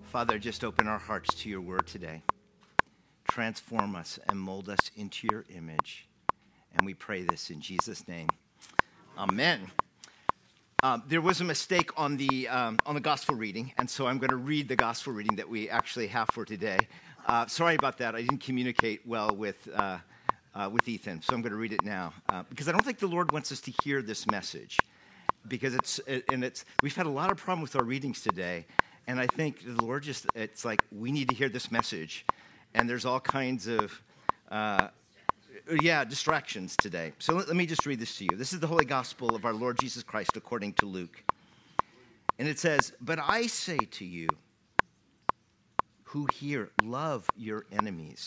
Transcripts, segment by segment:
Father, just open our hearts to your word today. Transform us and mold us into your image. And we pray this in Jesus' name. Amen. There was a mistake on the gospel reading, and so I'm going to read the gospel reading that we actually have for today. Sorry about that. I didn't communicate well with Ethan, so I'm going to read it now because I don't think the Lord wants us to hear this message because we've had a lot of problem with our readings today, and I think the Lord it's like we need to hear this message, and there's all kinds of distractions today. So let me just read this to you. This is the Holy Gospel of our Lord Jesus Christ according to Luke. And it says, "But I say to you who hear, love your enemies.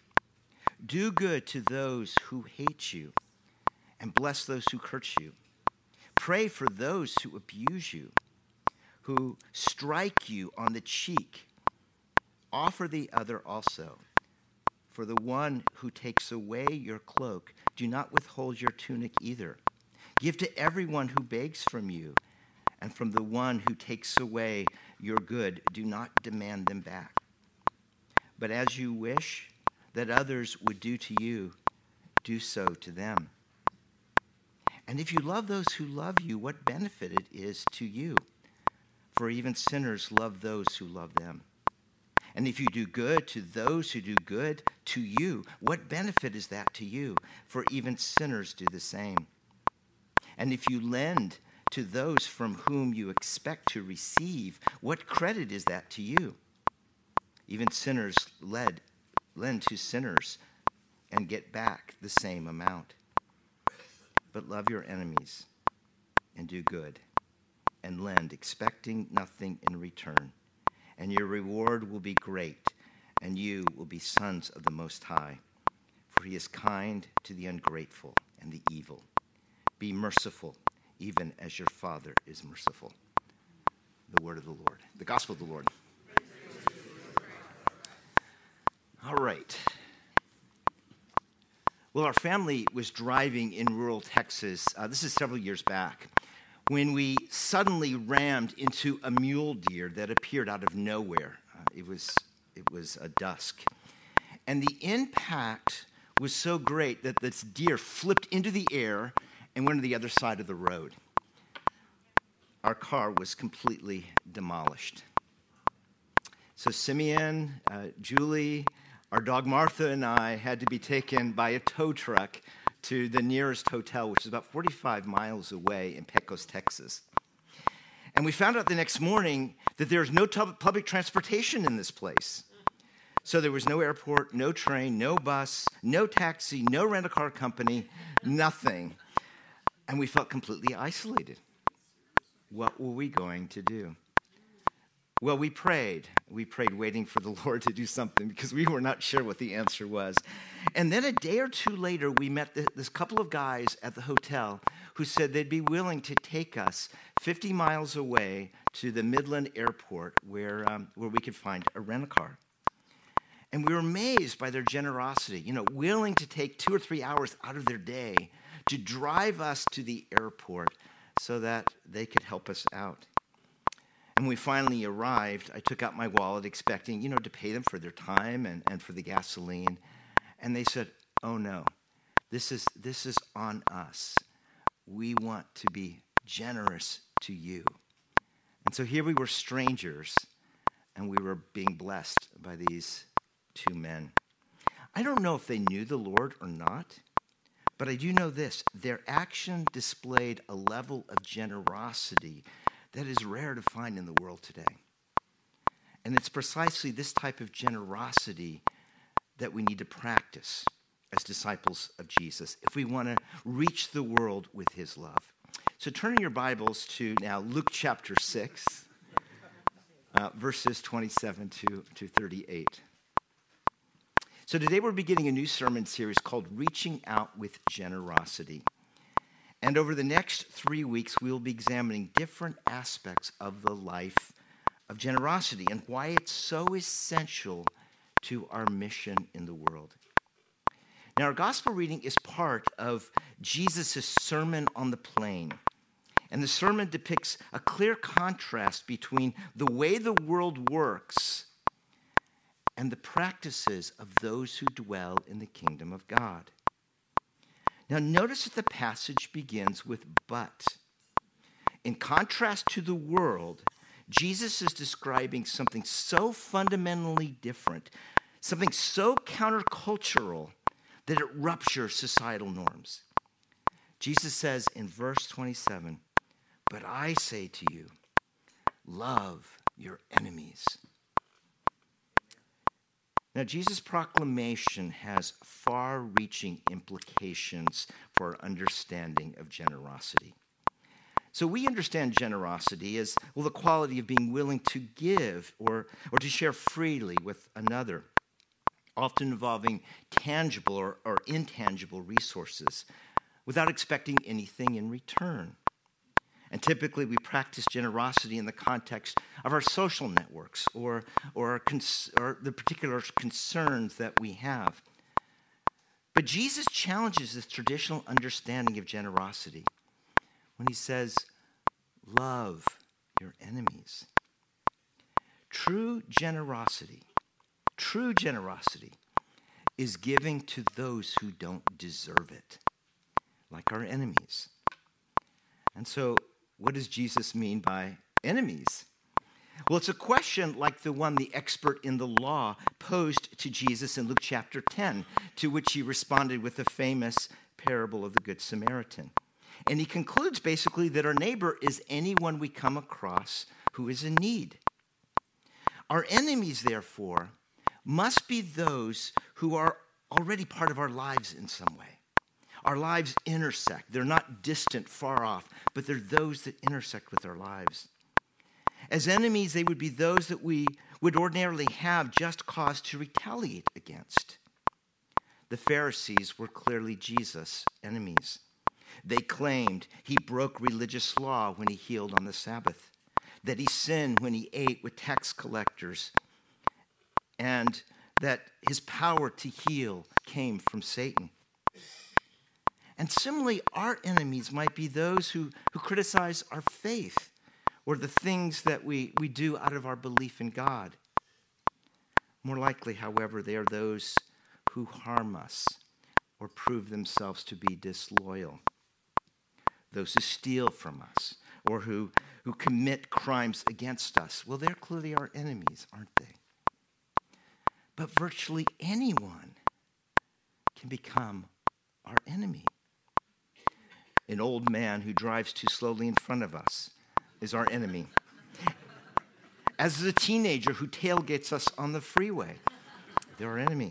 Do good to those who hate you, and bless those who curse you. Pray for those who abuse you, who strike you on the cheek. Offer the other also. For the one who takes away your cloak, do not withhold your tunic either. Give to everyone who begs from you, and from the one who takes away your good, do not demand them back. But as you wish that others would do to you, do so to them. And if you love those who love you, what benefit it is to you? For even sinners love those who love them. And if you do good to those who do good to you, what benefit is that to you? For even sinners do the same. And if you lend to those from whom you expect to receive, what credit is that to you? Even sinners lend to sinners and get back the same amount. But love your enemies and do good and lend, expecting nothing in return. And your reward will be great, and you will be sons of the Most High. For he is kind to the ungrateful and the evil. Be merciful, even as your Father is merciful." The word of the Lord, the gospel of the Lord. All right. Well, our family was driving in rural Texas. This is several years back, when we suddenly rammed into a mule deer that appeared out of nowhere. It was dusk. And the impact was so great that this deer flipped into the air and went to the other side of the road. Our car was completely demolished. So Simeon, Julie, our dog Martha, and I had to be taken by a tow truck to the nearest hotel, which is about 45 miles away in Pecos, Texas. And we found out the next morning that there was no public transportation in this place. So there was no airport, no train, no bus, no taxi, no rental-car company, nothing. And we felt completely isolated. What were we going to do? Well, we prayed. We prayed waiting for the Lord to do something because we were not sure what the answer was. And then a day or two later, we met this couple of guys at the hotel who said they'd be willing to take us 50 miles away to the Midland Airport where we could find a rental-car. And we were amazed by their generosity, willing to take 2 or 3 hours out of their day to drive us to the airport so that they could help us out. And when we finally arrived, I took out my wallet expecting, to pay them for their time and for the gasoline. And they said, "Oh no, this is on us. We want to be generous to you." And so here we were, strangers, and we were being blessed by these two men. I don't know if they knew the Lord or not, but I do know this: their action displayed a level of generosity that is rare to find in the world today. And it's precisely this type of generosity that we need to practice as disciples of Jesus if we want to reach the world with his love. So turn in your Bibles to now Luke chapter 6, verses 27 to 38. So today we're beginning a new sermon series called Reaching Out with Generosity. And over the next 3 weeks, we will be examining different aspects of the life of generosity and why it's so essential to our mission in the world. Now, our gospel reading is part of Jesus' Sermon on the Plain. And the sermon depicts a clear contrast between the way the world works and the practices of those who dwell in the kingdom of God. Now, notice that the passage begins with but. In contrast to the world, Jesus is describing something so fundamentally different, something so countercultural that it ruptures societal norms. Jesus says in verse 27, "But I say to you, love your enemies." Now, Jesus' proclamation has far-reaching implications for our understanding of generosity. So we understand generosity as, well, the quality of being willing to give or to share freely with another, often involving tangible or intangible resources without expecting anything in return. And typically we practice generosity in the context of our social networks or the particular concerns that we have. But Jesus challenges this traditional understanding of generosity when he says, love your enemies. True generosity is giving to those who don't deserve it, like our enemies. And so, what does Jesus mean by enemies? Well, it's a question like the one the expert in the law posed to Jesus in Luke chapter 10, to which he responded with the famous parable of the Good Samaritan. And he concludes basically that our neighbor is anyone we come across who is in need. Our enemies, therefore, must be those who are already part of our lives in some way. Our lives intersect. They're not distant, far off, but they're those that intersect with our lives. As enemies, they would be those that we would ordinarily have just cause to retaliate against. The Pharisees were clearly Jesus' enemies. They claimed he broke religious law when he healed on the Sabbath, that he sinned when he ate with tax collectors, and that his power to heal came from Satan. And similarly, our enemies might be those who criticize our faith or the things that we do out of our belief in God. More likely, however, they are those who harm us or prove themselves to be disloyal. Those who steal from us or who commit crimes against us. Well, they're clearly our enemies, aren't they? But virtually anyone can become our enemy. An old man who drives too slowly in front of us is our enemy. As a teenager who tailgates us on the freeway, they're our enemy.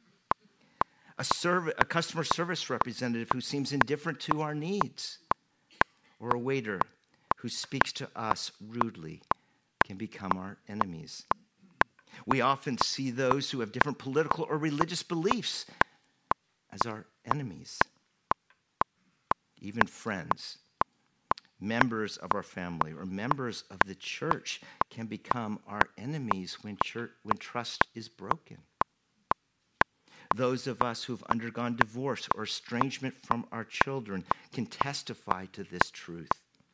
A customer service representative who seems indifferent to our needs, or a waiter who speaks to us rudely can become our enemies. We often see those who have different political or religious beliefs as our enemies. Even friends, members of our family, or members of the church can become our enemies when trust is broken. Those of us who've undergone divorce or estrangement from our children can testify to this truth.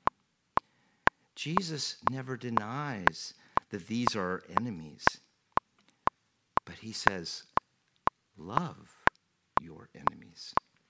Jesus never denies that these are our enemies, but he says, love your enemies.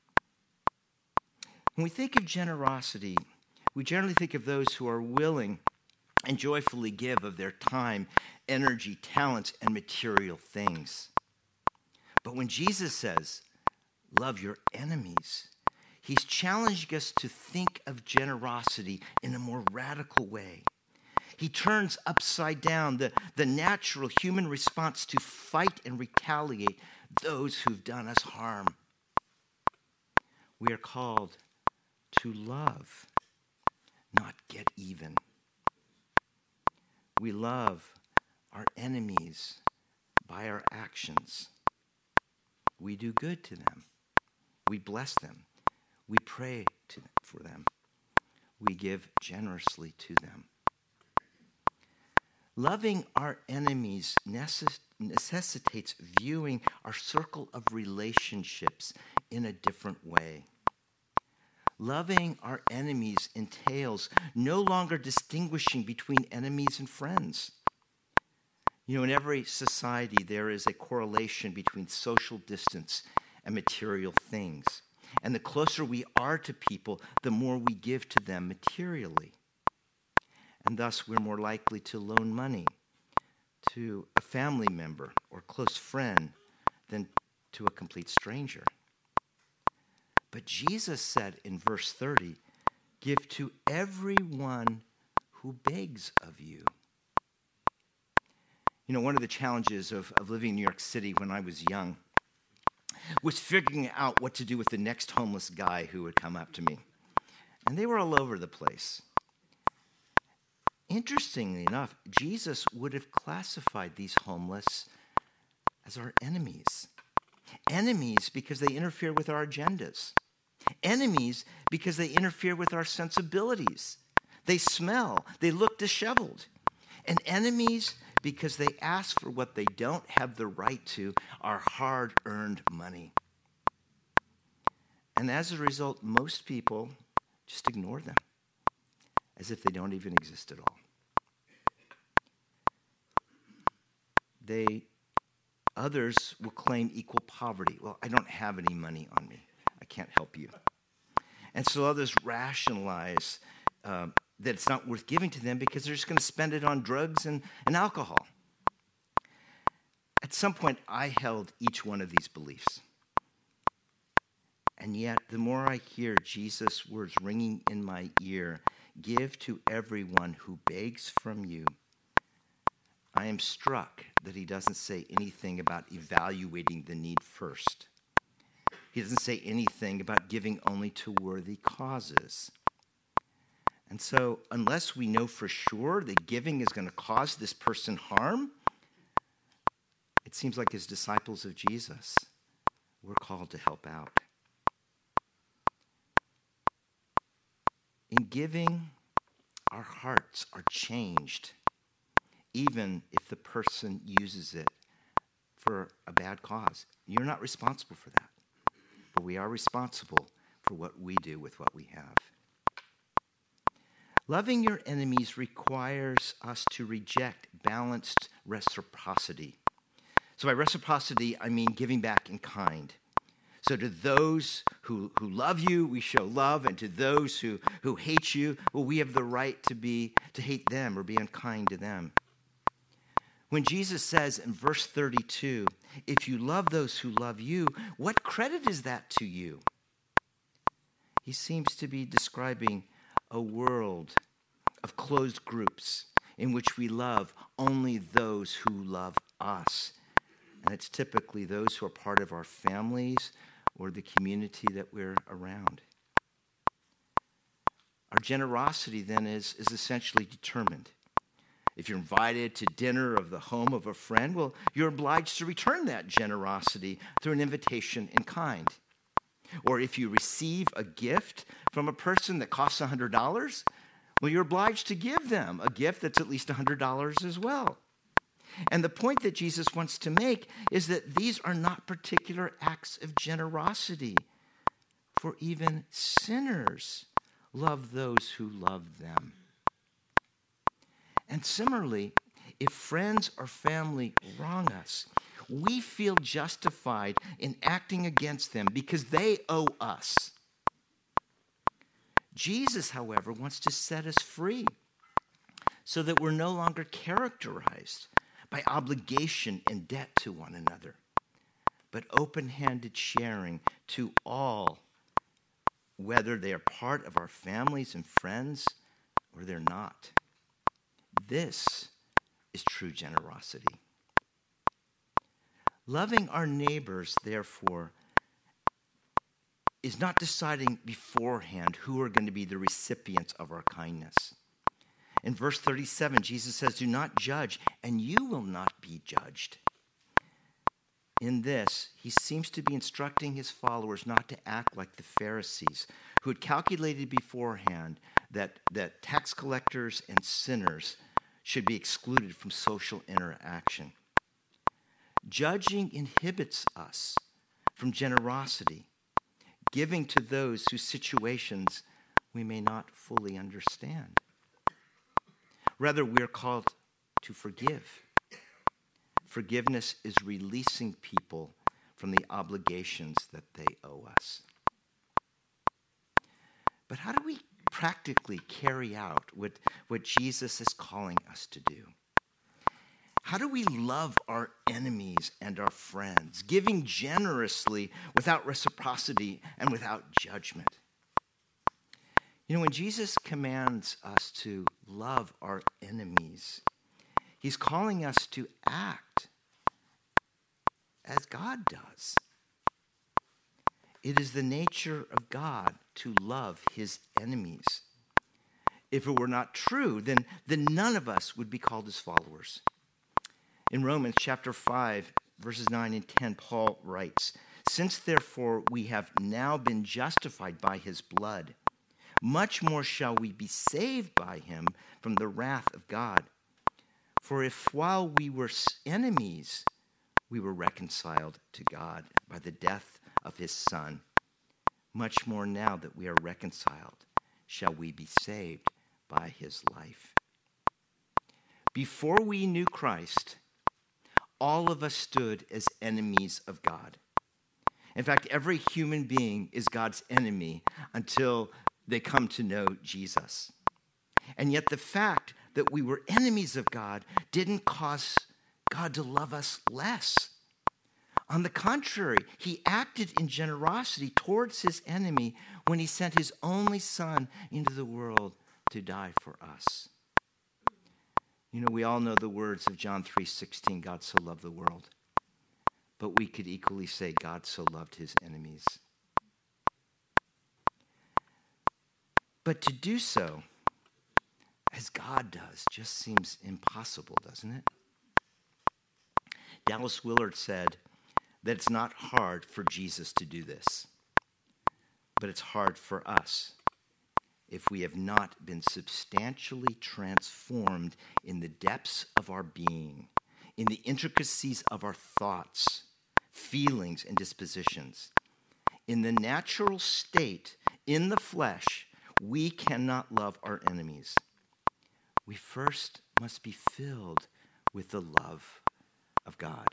When we think of generosity, we generally think of those who are willing and joyfully give of their time, energy, talents, and material things. But when Jesus says, love your enemies, he's challenging us to think of generosity in a more radical way. He turns upside down the natural human response to fight and retaliate those who've done us harm. We are called to love, not get even. We love our enemies by our actions. We do good to them. We bless them. We pray for them. We give generously to them. Loving our enemies necessitates viewing our circle of relationships in a different way. Loving our enemies entails no longer distinguishing between enemies and friends. You know, in every society, there is a correlation between social distance and material things. And the closer we are to people, the more we give to them materially. And thus, we're more likely to loan money to a family member or close friend than to a complete stranger. But Jesus said in verse 30, "Give to everyone who begs of you." You know, one of the challenges of living in New York City when I was young was figuring out what to do with the next homeless guy who would come up to me. And they were all over the place. Interestingly enough, Jesus would have classified these homeless as our enemies. Enemies because they interfere with our agendas. Enemies because they interfere with our sensibilities. They smell, they look disheveled. And enemies because they ask for what they don't have the right to, our hard-earned money. And as a result, most people just ignore them, as if they don't even exist at all. Others will claim equal poverty. Well, I don't have any money on me. I can't help you. And so others rationalize that it's not worth giving to them because they're just going to spend it on drugs and alcohol. At some point, I held each one of these beliefs. And yet, the more I hear Jesus' words ringing in my ear, "Give to everyone who begs from you," I am struck that he doesn't say anything about evaluating the need first. He doesn't say anything about giving only to worthy causes. And so, unless we know for sure that giving is going to cause this person harm, it seems like as disciples of Jesus, we're called to help out. In giving, our hearts are changed, even if the person uses it for a bad cause. You're not responsible for that, but we are responsible for what we do with what we have. Loving your enemies requires us to reject balanced reciprocity. So by reciprocity, I mean giving back in kind. So to those who love you, we show love, and to those who hate you, well, we have the right to hate them or be unkind to them. When Jesus says in verse 32, "If you love those who love you, what credit is that to you?" He seems to be describing a world of closed groups in which we love only those who love us. And it's typically those who are part of our families or the community that we're around. Our generosity then is essentially determined. If you're invited to dinner of the home of a friend, well, you're obliged to return that generosity through an invitation in kind. Or if you receive a gift from a person that costs $100, well, you're obliged to give them a gift that's at least $100 as well. And the point that Jesus wants to make is that these are not particular acts of generosity, for even sinners love those who love them. And similarly, if friends or family wrong us, we feel justified in acting against them because they owe us. Jesus, however, wants to set us free so that we're no longer characterized by obligation and debt to one another, but open-handed sharing to all, whether they are part of our families and friends or they're not. This is true generosity. Loving our neighbors, therefore, is not deciding beforehand who are going to be the recipients of our kindness. In verse 37, Jesus says, "Do not judge, and you will not be judged." In this, he seems to be instructing his followers not to act like the Pharisees, who had calculated beforehand that tax collectors and sinners should be excluded from social interaction. Judging inhibits us from generosity, giving to those whose situations we may not fully understand. Rather, we are called to forgive. Forgiveness is releasing people from the obligations that they owe us. But how do we practically carry out what Jesus is calling us to do? How do we love our enemies and our friends, giving generously without reciprocity and without judgment? When Jesus commands us to love our enemies, he's calling us to act as God does. It is the nature of God to love his enemies. If it were not true, then none of us would be called his followers. In Romans chapter 5, verses 9 and 10, Paul writes, "Since therefore we have now been justified by his blood, much more shall we be saved by him from the wrath of God. For if while we were enemies, we were reconciled to God by the death of his Son, much more now that we are reconciled, shall we be saved by his life." Before we knew Christ, all of us stood as enemies of God. In fact, every human being is God's enemy until they come to know Jesus. And yet the fact that we were enemies of God didn't cause God to love us less. On the contrary, he acted in generosity towards his enemy when he sent his only Son into the world to die for us. We all know the words of John 3:16, God so loved the world. But we could equally say God so loved his enemies. But to do so, as God does, just seems impossible, doesn't it? Dallas Willard said that it's not hard for Jesus to do this, but it's hard for us if we have not been substantially transformed in the depths of our being, in the intricacies of our thoughts, feelings, and dispositions. In the natural state, in the flesh, we cannot love our enemies. We first must be filled with the love of God.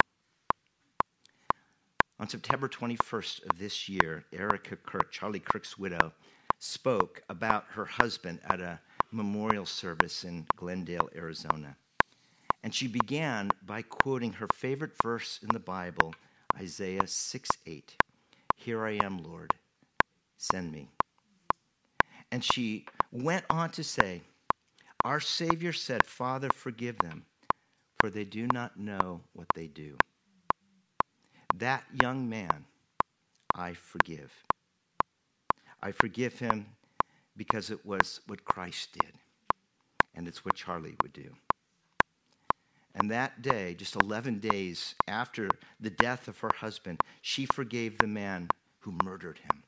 On September 21st of this year, Erica Kirk, Charlie Kirk's widow, spoke about her husband at a memorial service in Glendale, Arizona. And she began by quoting her favorite verse in the Bible, Isaiah 6:8. "Here I am, Lord, send me." And she went on to say, "Our Savior said, 'Father, forgive them, for they do not know what they do.' That young man, I forgive. I forgive him because it was what Christ did, and it's what Charlie would do." And that day, just 11 days after the death of her husband, she forgave the man who murdered him.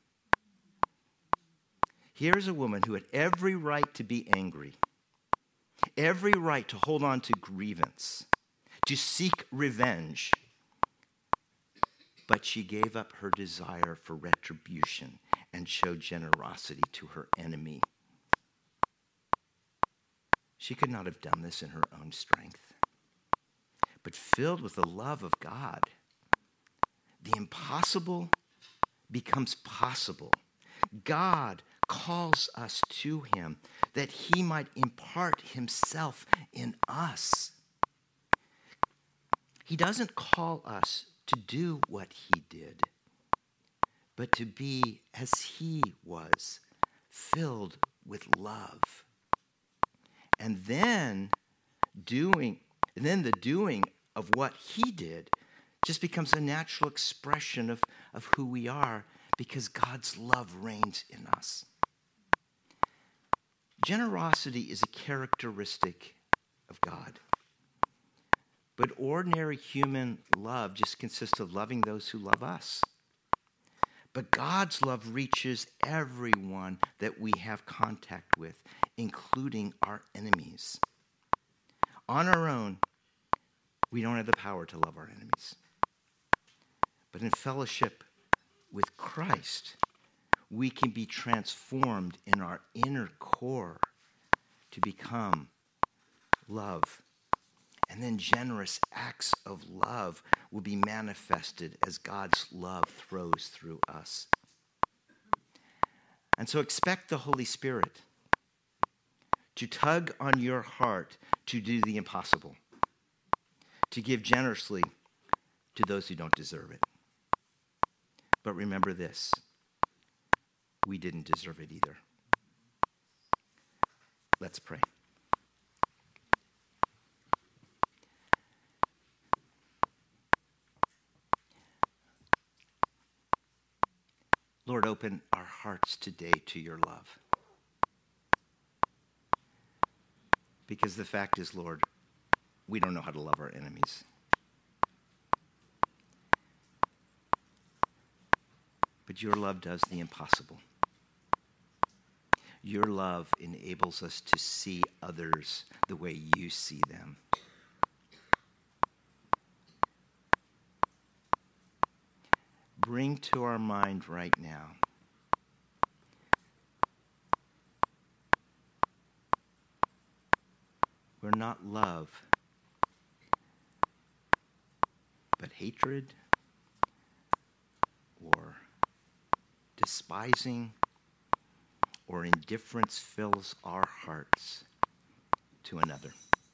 Here's a woman who had every right to be angry, every right to hold on to grievance, to seek revenge. But she gave up her desire for retribution and showed generosity to her enemy. She could not have done this in her own strength. But filled with the love of God, the impossible becomes possible. God calls us to him that he might impart himself in us. He doesn't call us to do what he did, but to be as he was, filled with love. And then the doing of what he did just becomes a natural expression of who we are, because God's love reigns in us. Generosity is a characteristic of God. But ordinary human love just consists of loving those who love us. But God's love reaches everyone that we have contact with, including our enemies. On our own, we don't have the power to love our enemies. But in fellowship with Christ, we can be transformed in our inner core to become love And then generous acts of love will be manifested as God's love flows through us. And so expect the Holy Spirit to tug on your heart to do the impossible, to give generously to those who don't deserve it. But remember this, we didn't deserve it either. Let's pray. Lord, open our hearts today to your love. Because the fact is, Lord, we don't know how to love our enemies. But your love does the impossible. Your love enables us to see others the way you see them. Bring to our mind right now we're not love, but hatred or despising or indifference fills our hearts to another.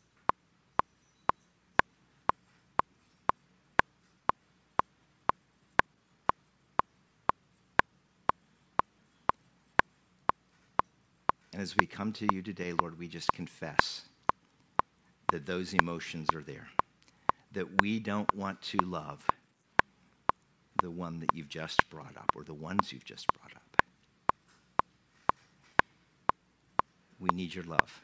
And as we come to you today, Lord, we just confess that those emotions are there, that we don't want to love the one that you've just brought up or the ones you've just brought up. We need your love.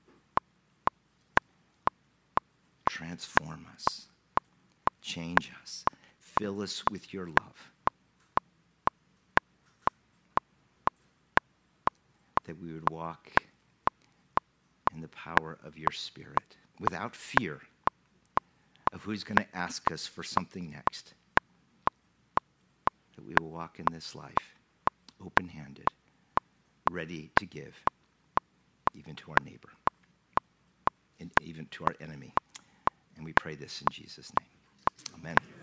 Transform us, change us, fill us with your love, that we would walk in the power of your Spirit without fear of who's going to ask us for something next, that we will walk in this life open-handed, ready to give, even to our neighbor, and even to our enemy. And we pray this in Jesus' name. Amen.